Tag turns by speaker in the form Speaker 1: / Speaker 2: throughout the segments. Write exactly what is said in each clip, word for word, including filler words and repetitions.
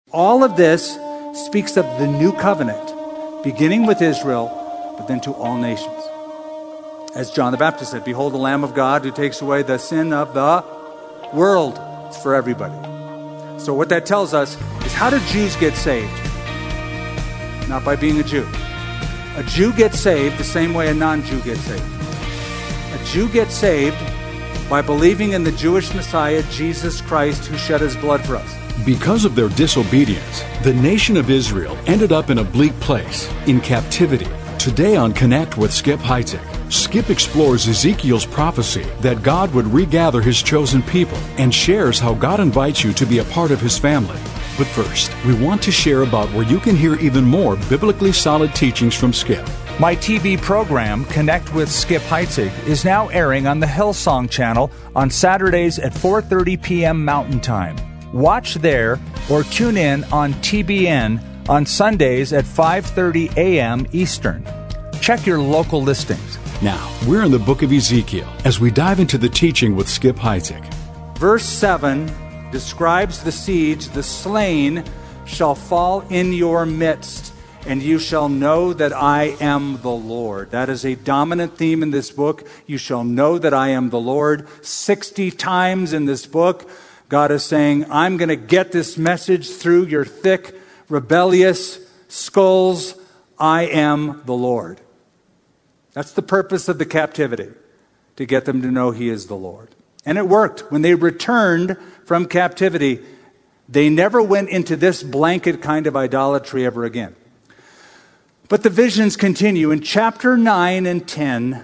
Speaker 1: All of this speaks of the new covenant, beginning with Israel, but then to all nations. As John the Baptist said, behold the Lamb of God who takes away the sin of the world. It's for everybody. So what that tells us is, how do Jews get saved? Not by being a Jew. A Jew gets saved the same way a non-Jew gets saved. A Jew gets saved by believing in the Jewish Messiah, Jesus Christ, who shed his blood for us.
Speaker 2: Because of their disobedience, the nation of Israel ended up in a bleak place, in captivity. Today on Connect with Skip Heitzig, Skip explores Ezekiel's prophecy that God would regather his chosen people and shares how God invites you to be a part of his family. But first, we want to share about where you can hear even more biblically solid teachings from Skip.
Speaker 3: My T V program, Connect with Skip Heitzig, is now airing on the Hillsong channel on Saturdays at four thirty p.m. Mountain Time. Watch there or tune in on T B N on Sundays at five thirty a.m. Eastern. Check your local listings.
Speaker 2: Now, we're in the book of Ezekiel as we dive into the teaching with Skip Heitzig.
Speaker 1: Verse seven describes the siege. The slain shall fall in your midst, and you shall know that I am the Lord. That is a dominant theme in this book. You shall know that I am the Lord. sixty times in this book, God is saying, I'm going to get this message through your thick, rebellious skulls. I am the Lord. That's the purpose of the captivity, to get them to know he is the Lord. And it worked. When they returned from captivity, they never went into this blanket kind of idolatry ever again. But the visions continue. In chapter nine and ten,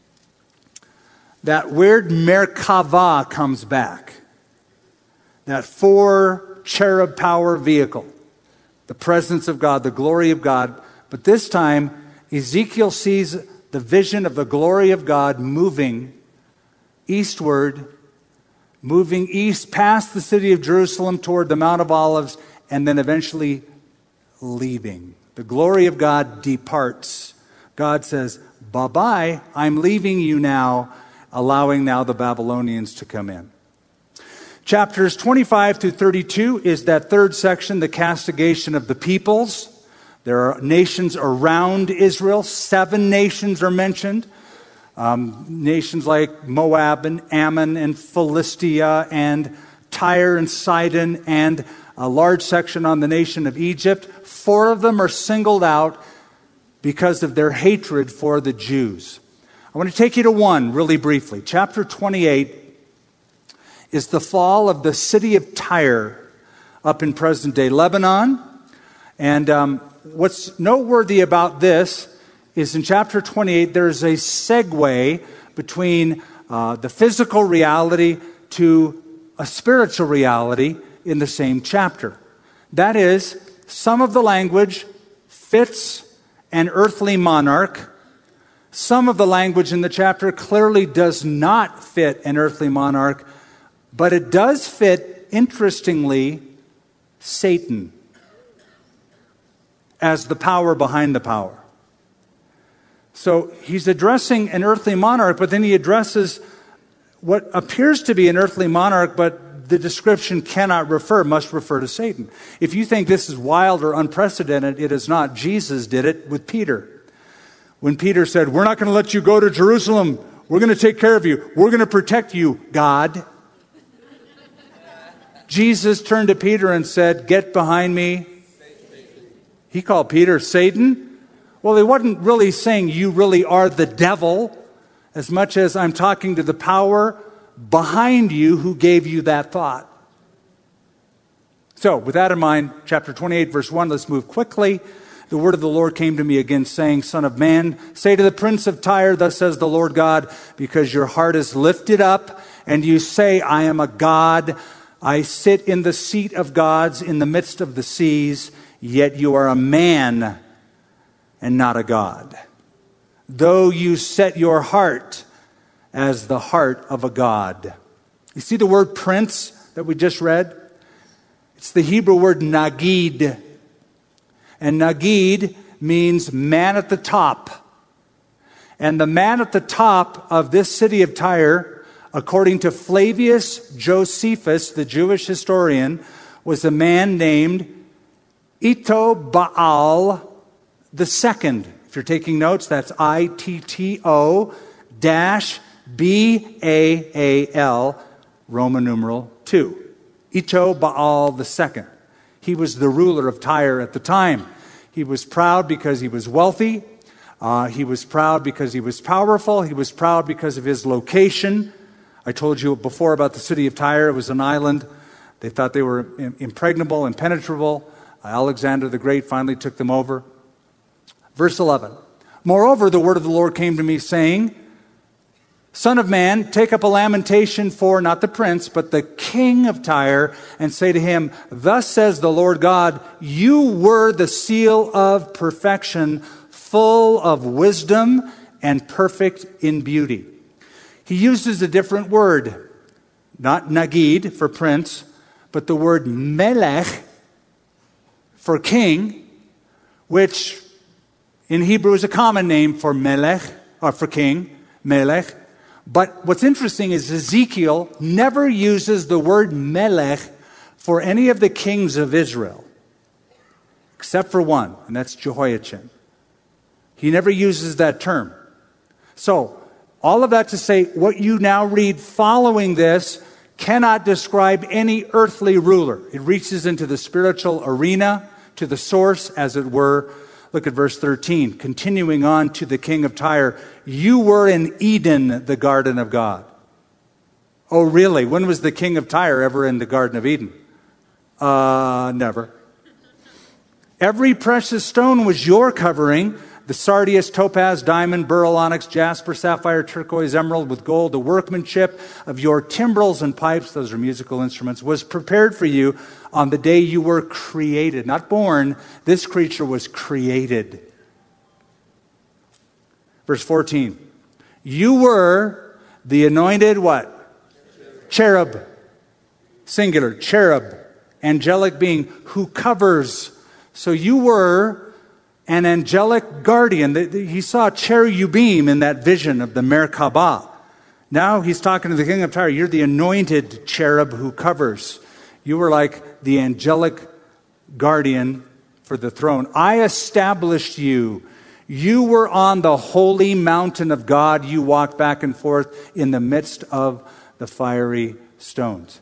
Speaker 1: that weird Merkava comes back. That four cherub power vehicle. The presence of God, the glory of God. But this time, Ezekiel sees the vision of the glory of God moving eastward, moving east past the city of Jerusalem toward the Mount of Olives, and then eventually leaving. The glory of God departs. God says, bye-bye, I'm leaving you now, allowing now the Babylonians to come in. Chapters twenty-five through thirty-two is that third section, the castigation of the peoples. There are nations around Israel. Seven nations are mentioned. Um, nations like Moab and Ammon and Philistia and Tyre and Sidon, and a large section on the nation of Egypt. Four of them are singled out because of their hatred for the Jews. I want to take you to one really briefly. Chapter twenty-eight is the fall of the city of Tyre up in present-day Lebanon. And um, what's noteworthy about this is in chapter twenty-eight, there's a segue between uh, the physical reality to a spiritual reality in the same chapter. That is, some of the language fits an earthly monarch. Some of the language in the chapter clearly does not fit an earthly monarch, but it does fit, interestingly, Satan as the power behind the power. So he's addressing an earthly monarch, but then he addresses what appears to be an earthly monarch, but the description cannot refer, must refer to Satan. If you think this is wild or unprecedented, it is not. Jesus did it with Peter. When Peter said, we're not going to let you go to Jerusalem. We're going to take care of you. We're going to protect you, God. Jesus turned to Peter and said, get behind me. He called Peter Satan. Well, he wasn't really saying you really are the devil, as much as I'm talking to the power behind you who gave you that thought. So, with that in mind, chapter twenty-eight, verse one, let's move quickly. The word of the Lord came to me again, saying, Son of man, say to the prince of Tyre, thus says the Lord God, because your heart is lifted up, and you say, I am a God. I sit in the seat of gods in the midst of the seas, yet you are a man and not a God. Though you set your heart as the heart of a God. You see the word prince that we just read? It's the Hebrew word nagid. And nagid means man at the top. And the man at the top of this city of Tyre, according to Flavius Josephus, the Jewish historian, was a man named Itto Baal the second. If you're taking notes, that's I T T O dash B A A L, Roman numeral two. Itto Baal the second. He was the ruler of Tyre at the time. He was proud because he was wealthy. Uh, he was proud because he was powerful. He was proud because of his location. I told you before about the city of Tyre. It was an island. They thought they were impregnable, impenetrable. Alexander the Great finally took them over. Verse eleven. Moreover, the word of the Lord came to me, saying, Son of man, take up a lamentation for, not the prince, but the king of Tyre, and say to him, Thus says the Lord God, you were the seal of perfection, full of wisdom and perfect in beauty. He uses a different word, not nagid for prince, but the word melech for king, which in Hebrew is a common name for melech, or for king, melech. But what's interesting is Ezekiel never uses the word melech for any of the kings of Israel, except for one, and that's Jehoiachin. He never uses that term. So, all of that to say, what you now read following this cannot describe any earthly ruler. It reaches into the spiritual arena, to the source, as it were. Look at verse thirteen. Continuing on to the king of Tyre. You were in Eden, the garden of God. Oh, really? When was the king of Tyre ever in the Garden of Eden? Uh, never. Every precious stone was your covering. The sardius, topaz, diamond, beryl, onyx, jasper, sapphire, turquoise, emerald with gold. The workmanship of your timbrels and pipes, those are musical instruments, was prepared for you on the day you were created. Not born. This creature was created. Verse fourteen. You were the anointed what? Cherub. Singular. Cherub. Angelic being who covers. So you were an angelic guardian. He saw cherubim in that vision of the Merkabah. Now he's talking to the king of Tyre. You're the anointed cherub who covers. You were like the angelic guardian for the throne. I established you. You were on the holy mountain of God. You walked back and forth in the midst of the fiery stones.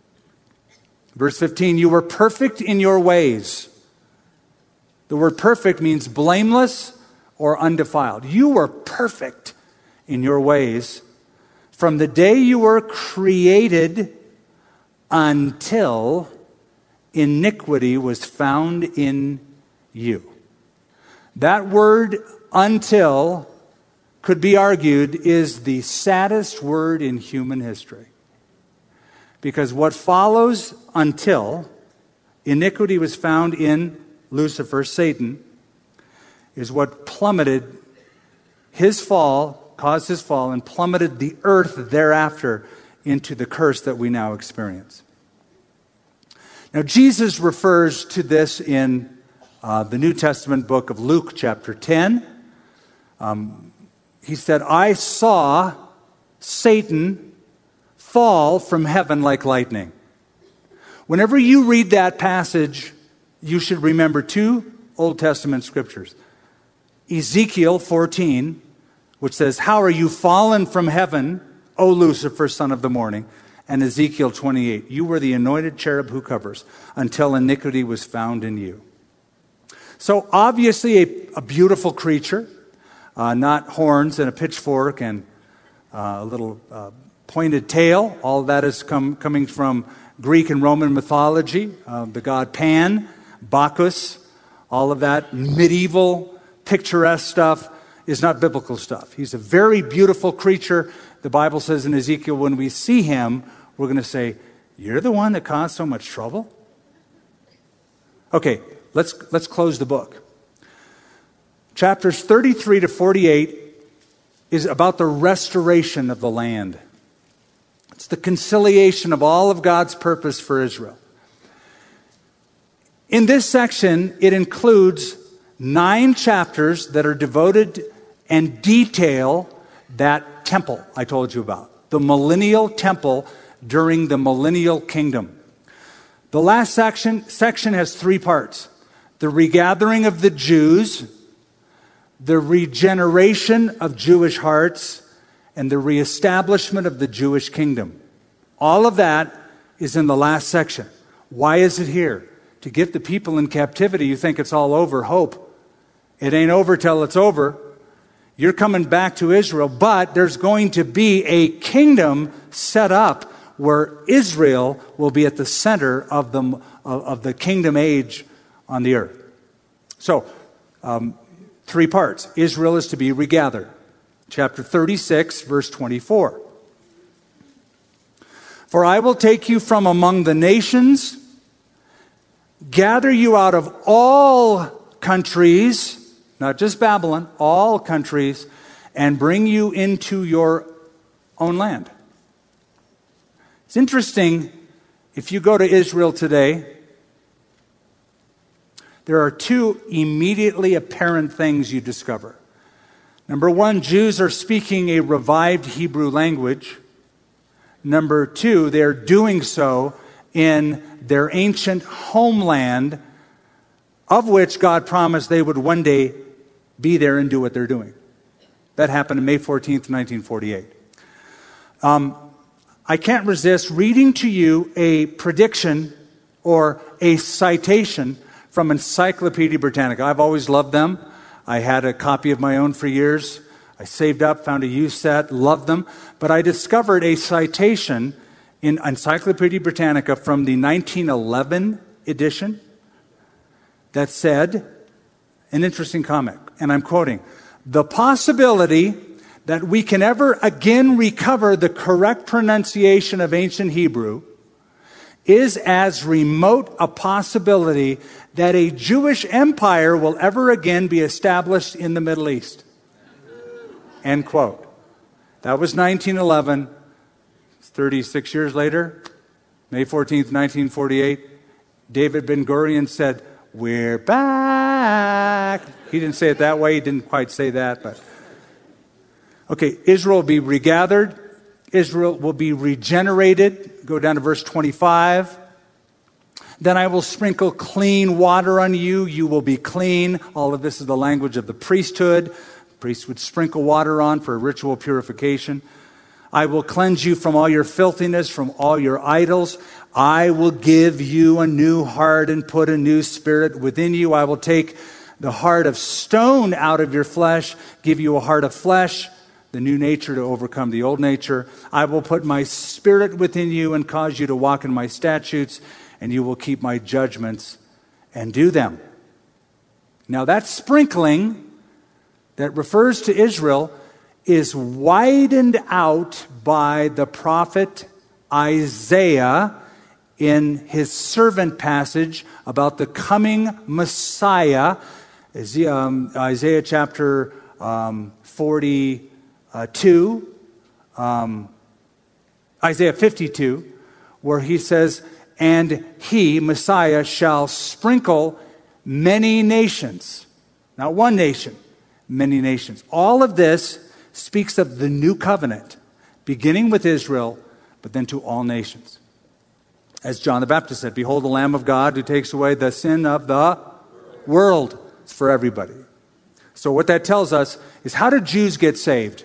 Speaker 1: Verse fifteen, you were perfect in your ways. The word perfect means blameless or undefiled. You were perfect in your ways from the day you were created until iniquity was found in you. That word until could be argued is the saddest word in human history. Because what follows until iniquity was found in Lucifer, Satan, is what plummeted his fall, caused his fall, and plummeted the earth thereafter into the curse that we now experience. Now, Jesus refers to this in uh, the New Testament book of Luke, chapter ten. Um, he said, I saw Satan fall from heaven like lightning. Whenever you read that passage, you should remember two Old Testament scriptures. Ezekiel fourteen, which says, How are you fallen from heaven, O Lucifer, son of the morning? And Ezekiel twenty-eight, You were the anointed cherub who covers, until iniquity was found in you. So obviously a, a beautiful creature, uh, not horns and a pitchfork and uh, a little uh, pointed tail. All of that is come, coming from Greek and Roman mythology. Uh, the god Pan, Bacchus, all of that medieval, picturesque stuff is not biblical stuff. He's a very beautiful creature. The Bible says in Ezekiel, when we see him, we're going to say, you're the one that caused so much trouble? Okay, let's, let's close the book. Chapters thirty-three to forty-eight is about the restoration of the land. It's the conciliation of all of God's purpose for Israel. In this section, it includes nine chapters that are devoted and detail that temple I told you about, the millennial temple during the millennial kingdom. The last section, section has three parts. the regathering of the Jews, the regeneration of Jewish hearts, and the reestablishment of the Jewish kingdom. All of that is in the last section. Why is it here? To give the people in captivity, you think it's all over, hope. It ain't over till it's over. You're coming back to Israel, but there's going to be a kingdom set up where Israel will be at the center of the, of, of the kingdom age on the earth. So, um, three parts. Israel is to be regathered. Chapter thirty-six, verse twenty-four. For I will take you from among the nations, gather you out of all countries, not just Babylon, all countries, and bring you into your own land. It's interesting, if you go to Israel today, there are two immediately apparent things you discover. Number one, Jews are speaking a revived Hebrew language. Number two, they're doing so in their ancient homeland, of which God promised they would one day be there and do what they're doing. That happened on May fourteenth, nineteen forty-eight. Um, I can't resist reading to you a prediction or a citation from Encyclopedia Britannica. I've always loved them. I had a copy of my own for years. I saved up, found a used set, loved them. But I discovered a citation in Encyclopedia Britannica from the nineteen eleven edition that said, an interesting comment, and I'm quoting, "The possibility that we can ever again recover the correct pronunciation of ancient Hebrew is as remote a possibility that a Jewish empire will ever again be established in the Middle East." End quote. That was nineteen eleven. thirty-six years later, May fourteenth, nineteen forty-eight, David Ben-Gurion said, "We're back." He didn't say it that way. He didn't quite say that, but... Okay, Israel will be regathered. Israel will be regenerated. Go down to verse twenty-five. Then I will sprinkle clean water on you. You will be clean. All of this is the language of the priesthood. Priests would sprinkle water on for ritual purification. I will cleanse you from all your filthiness, from all your idols. I will give you a new heart and put a new spirit within you. I will take the heart of stone out of your flesh, give you a heart of flesh, the new nature to overcome the old nature. I will put my spirit within you and cause you to walk in my statutes, and you will keep my judgments and do them. Now that sprinkling that refers to Israel is widened out by the prophet Isaiah in his servant passage about the coming Messiah. Isaiah chapter um, forty-two, um, Isaiah fifty-two, where he says, "And he, Messiah, shall sprinkle many nations." Not one nation, many nations. All of this speaks of the new covenant, beginning with Israel, but then to all nations. As John the Baptist said, "Behold the Lamb of God who takes away the sin of the world." It's for everybody. So what that tells us is, how do Jews get saved?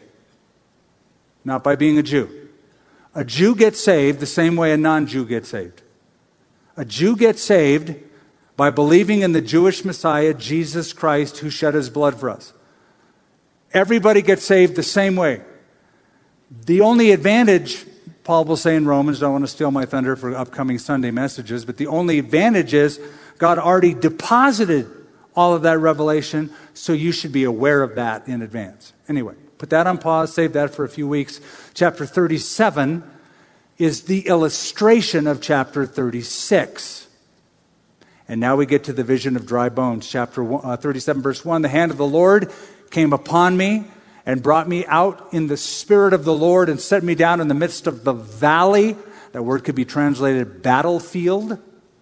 Speaker 1: Not by being a Jew. A Jew gets saved the same way a non-Jew gets saved. A Jew gets saved by believing in the Jewish Messiah, Jesus Christ, who shed his blood for us. Everybody gets saved the same way. The only advantage, Paul will say in Romans, don't want to steal my thunder for upcoming Sunday messages, but the only advantage is God already deposited all of that revelation, so you should be aware of that in advance. Anyway, put that on pause, save that for a few weeks. Chapter thirty-seven is the illustration of chapter thirty-six. And now we get to the vision of dry bones. Chapter thirty-seven, verse one, "The hand of the Lord came upon me and brought me out in the spirit of the Lord and set me down in the midst of the valley." That word could be translated battlefield.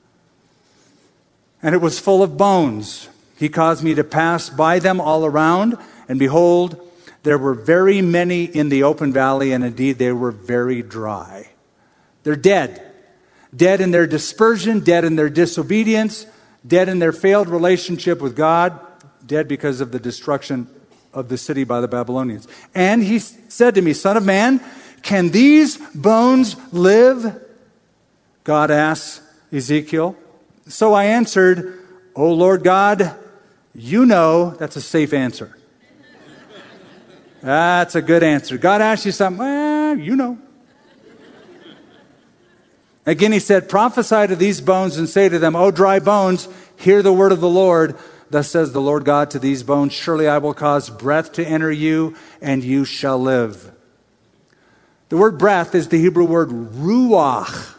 Speaker 1: "And it was full of bones. He caused me to pass by them all around, and behold, there were very many in the open valley, and indeed they were very dry." They're dead. Dead in their dispersion, dead in their disobedience, dead in their failed relationship with God, dead because of the destruction of the city by the Babylonians. And he said to me, Son of man, can these bones live? God asks Ezekiel. So I answered, O Lord God, you know. That's a safe answer. That's a good answer. God asks you something, well, you know. Again, he said, prophesy to these bones and say to them, O dry bones, hear the word of the Lord. Thus says the Lord God to these bones, surely I will cause breath to enter you, and you shall live. The word breath is the Hebrew word ruach.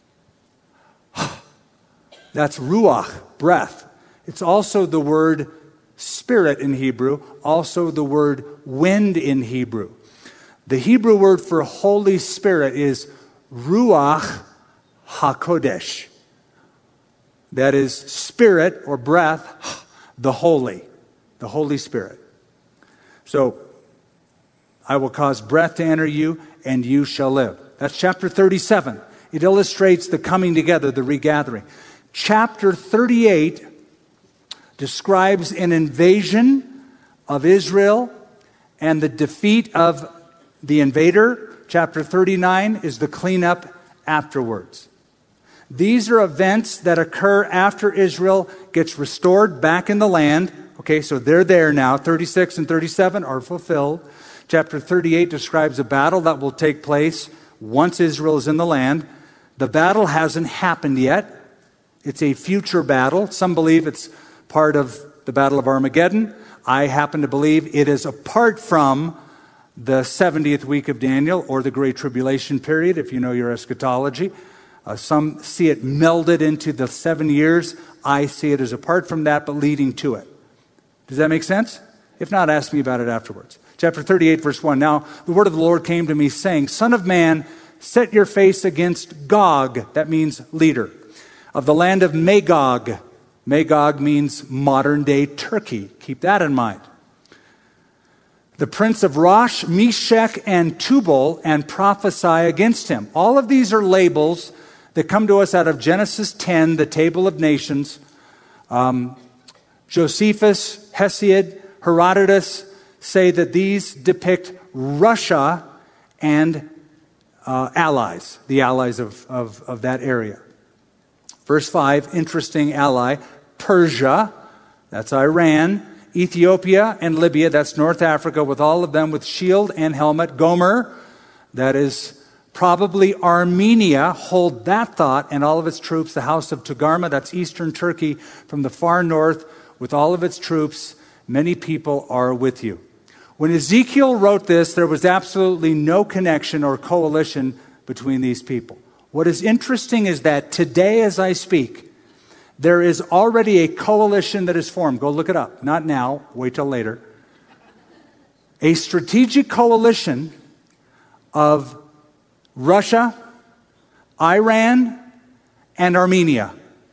Speaker 1: That's ruach, breath. It's also the word spirit in Hebrew, also the word wind in Hebrew. The Hebrew word for Holy Spirit is ruach hakodesh. That is spirit or breath, the holy, the Holy Spirit. So, I will cause breath to enter you, and you shall live. That's chapter thirty-seven. It illustrates the coming together, the regathering. Chapter thirty-eight describes an invasion of Israel and the defeat of the invader. Chapter thirty-nine is the cleanup afterwards. These are events that occur after Israel gets restored back in the land. Okay, so they're there now. thirty-six and thirty-seven are fulfilled. Chapter thirty-eight describes a battle that will take place once Israel is in the land. The battle hasn't happened yet. It's a future battle. Some believe it's part of the Battle of Armageddon. I happen to believe it is apart from the seventieth week of Daniel or the Great Tribulation period, if you know your eschatology. Uh, some see it melded into the seven years. I see it as apart from that, but leading to it. Does that make sense? If not, ask me about it afterwards. Chapter thirty-eight, verse one. Now, the word of the Lord came to me, saying, Son of man, set your face against Gog. That means leader. Of the land of Magog. Magog means modern-day Turkey. Keep that in mind. The prince of Rosh, Meshech, and Tubal, and prophesy against him. All of these are labels that come to us out of Genesis ten, the Table of Nations. Um, Josephus, Hesiod, Herodotus say that these depict Russia and uh, allies, the allies of, of, of that area. Verse five, interesting ally, Persia, that's Iran, Ethiopia and Libya, that's North Africa, with all of them with shield and helmet. Gomer, that is probably Armenia, hold that thought, and all of its troops. The house of Togarmah, that's eastern Turkey, from the far north, with all of its troops. Many people are with you. When Ezekiel wrote this, there was absolutely no connection or coalition between these people. What is interesting is that today, as I speak, there is already a coalition that is formed. Go look it up. Not now. Wait till later. A strategic coalition of Russia, Iran, and Armenia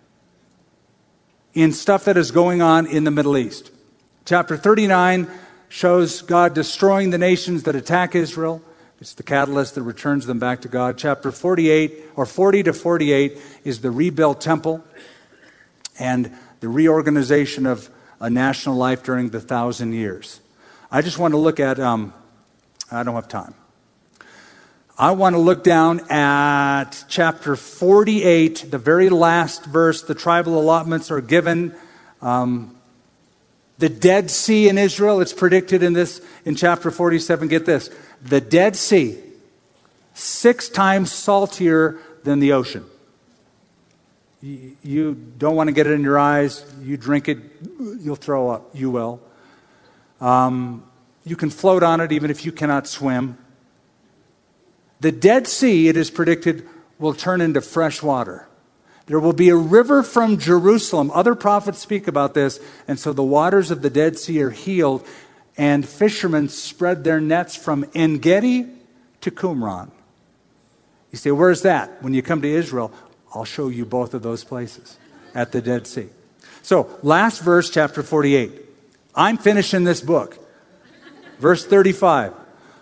Speaker 1: in stuff that is going on in the Middle East. Chapter thirty-nine shows God destroying the nations that attack Israel. It's the catalyst that returns them back to God. Chapter forty-eight, or forty to forty-eight, is the rebuilt temple and the reorganization of a national life during the thousand years. I just want to look at, um, I don't have time. I want to look down at chapter forty-eight, the very last verse. The tribal allotments are given. Um, the Dead Sea in Israel, it's predicted in this, in chapter forty-seven. Get this. The Dead Sea, six times saltier than the ocean. You, you don't want to get it in your eyes. You drink it, you'll throw up. You will. Um, you can float on it even if you cannot swim. The Dead Sea, it is predicted, will turn into fresh water. There will be a river from Jerusalem. Other prophets speak about this. And so the waters of the Dead Sea are healed. And fishermen spread their nets from En-Gedi to Qumran. You say, where's that? When you come to Israel, I'll show you both of those places at the Dead Sea. So, last verse, chapter forty-eight. I'm finishing this book. Verse thirty-five.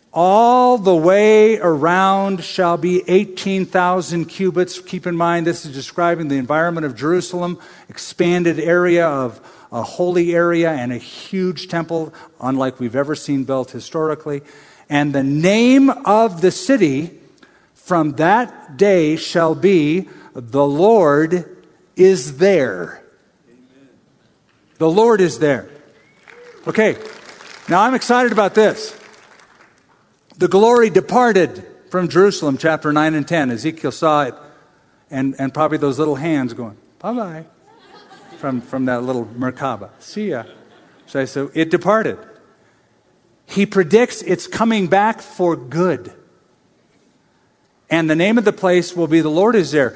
Speaker 1: All the way around shall be eighteen thousand cubits. Keep in mind, this is describing the environment of Jerusalem, expanded area of a holy area and a huge temple, unlike we've ever seen built historically. And the name of the city from that day shall be, the Lord is there. The Lord is there. Okay, now I'm excited about this. The glory departed from Jerusalem, chapter nine and ten. Ezekiel saw it, and, and probably those little hands going, bye-bye, from, from that little Merkaba. See ya. So, so it departed. He predicts it's coming back for good. And the name of the place will be, the Lord is there.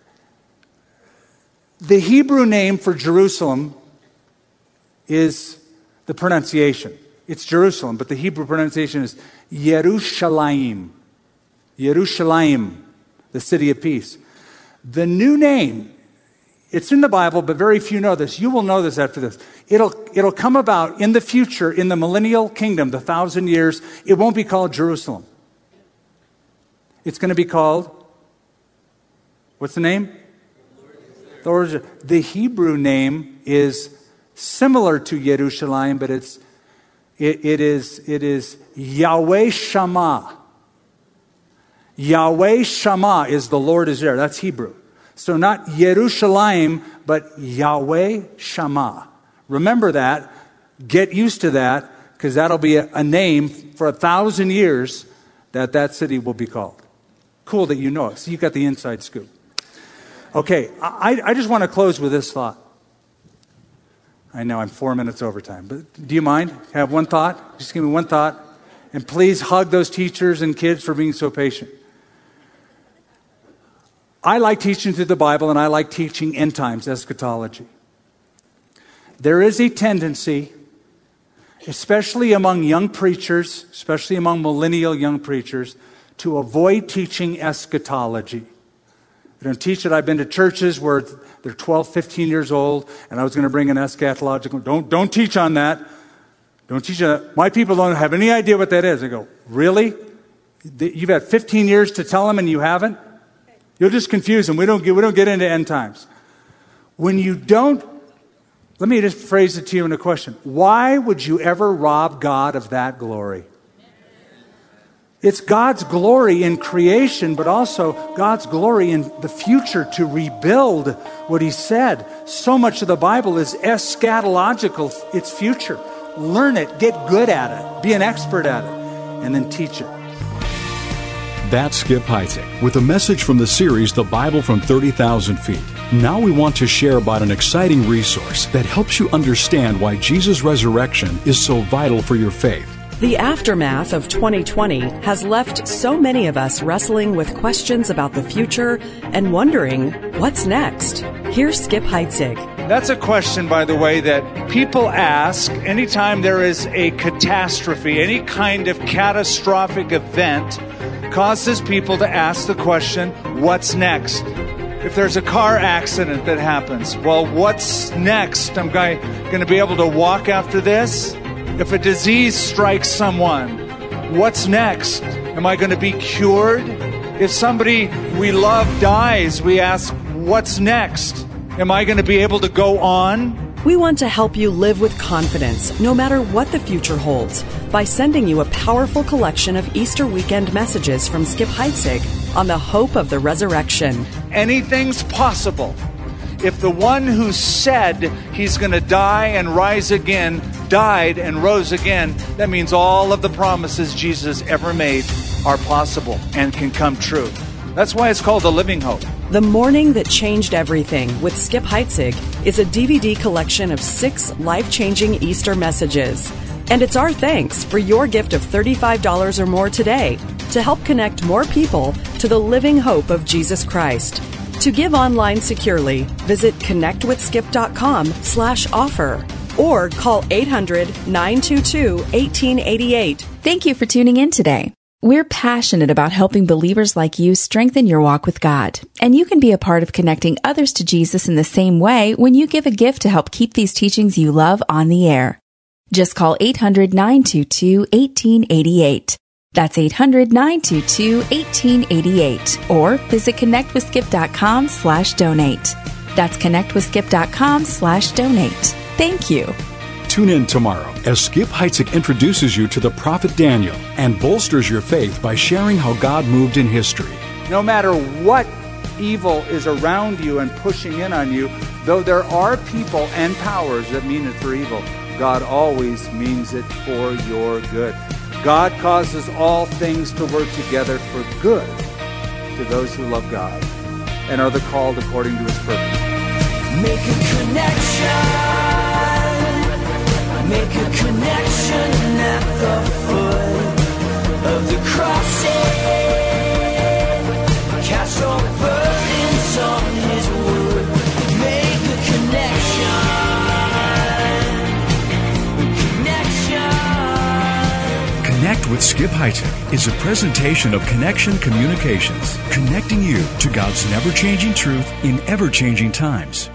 Speaker 1: The Hebrew name for Jerusalem is the pronunciation. It's Jerusalem, but the Hebrew pronunciation is Yerushalayim. Yerushalayim, the city of peace. The new name, it's in the Bible, but very few know this. You will know this after this. It'll, it'll come about in the future, in the millennial kingdom, the thousand years. It won't be called Jerusalem. It's going to be called, what's the name? The, Lord, the Hebrew name is similar to Yerushalayim, but it's It, it is it is Yahweh Shammah. Yahweh Shammah is the Lord is there. That's Hebrew. So not Yerushalayim, but Yahweh Shammah. Remember that. Get used to that, because that'll be a, a name for a thousand years that that city will be called. Cool that you know it. So you got the inside scoop. Okay, I, I just want to close with this thought. I know I'm four minutes over time, but do you mind? Have one thought? Just give me one thought. And please hug those teachers and kids for being so patient. I like teaching through the Bible, and I like teaching end times eschatology. There is a tendency, especially among young preachers, especially among millennial young preachers, to avoid teaching eschatology. They don't teach it. I've been to churches where they're twelve, fifteen years old, and I was going to bring an eschatological. Don't, don't teach on that. Don't teach on that. My people don't have any idea what that is. I go, really? You've had fifteen years to tell them and you haven't? You'll just confuse them. We don't get, we don't get into end times. When you don't, let me just phrase it to you in a question. Why would you ever rob God of that glory? It's God's glory in creation, but also God's glory in the future to rebuild what He said. So much of the Bible is eschatological. It's future. Learn it. Get good at it. Be an expert at it. And then teach it.
Speaker 2: That's Skip Heitzig with a message from the series, The Bible from thirty thousand feet. Now we want to share about an exciting resource that helps you understand why Jesus' resurrection is so vital for your faith.
Speaker 4: The aftermath of twenty twenty has left so many of us wrestling with questions about the future and wondering, what's next? Here's Skip Heitzig.
Speaker 3: That's a question, by the way, that people ask anytime there is a catastrophe, any kind of catastrophic event causes people to ask the question, what's next? If there's a car accident that happens, well, what's next? I'm going to be able to walk after this? If a disease strikes someone, what's next? Am I going to be cured? If somebody we love dies, we ask, what's next? Am I going to be able to go on?
Speaker 4: We want to help you live with confidence, no matter what the future holds, by sending you a powerful collection of Easter weekend messages from Skip Heitzig on the hope of the resurrection.
Speaker 3: Anything's possible. If the one who said he's going to die and rise again died and rose again, that means all of the promises Jesus ever made are possible and can come true. That's why it's called the Living Hope.
Speaker 4: The Morning That Changed Everything with Skip Heitzig is a D V D collection of six life-changing Easter messages. And it's our thanks for your gift of thirty-five dollars or more today to help connect more people to the living hope of Jesus Christ. To give online securely, visit connectwithskip.com slash offer or call eight hundred, nine two two, one eight eight eight.
Speaker 5: Thank you for tuning in today. We're passionate about helping believers like you strengthen your walk with God. And you can be a part of connecting others to Jesus in the same way when you give a gift to help keep these teachings you love on the air. Just call eight hundred, nine two two, one eight eight eight. That's eight hundred, nine two two, one eight eight eight. Or visit connectwithskip.com slash donate. That's connectwithskip.com slash donate. Thank you.
Speaker 2: Tune in tomorrow as Skip Heitzig introduces you to the prophet Daniel and bolsters your faith by sharing how God moved in history.
Speaker 1: No matter what evil is around you and pushing in on you, though there are people and powers that mean it for evil, God always means it for your good. God causes all things to work together for good to those who love God and are the called according to His purpose.
Speaker 6: Make a connection. Make a connection at the foot of the cross. Cast all burdens on His wood. Make a connection. Connection.
Speaker 2: Connect with Skip Heitzig is a presentation of Connection Communications, connecting you to God's never-changing truth in ever-changing times.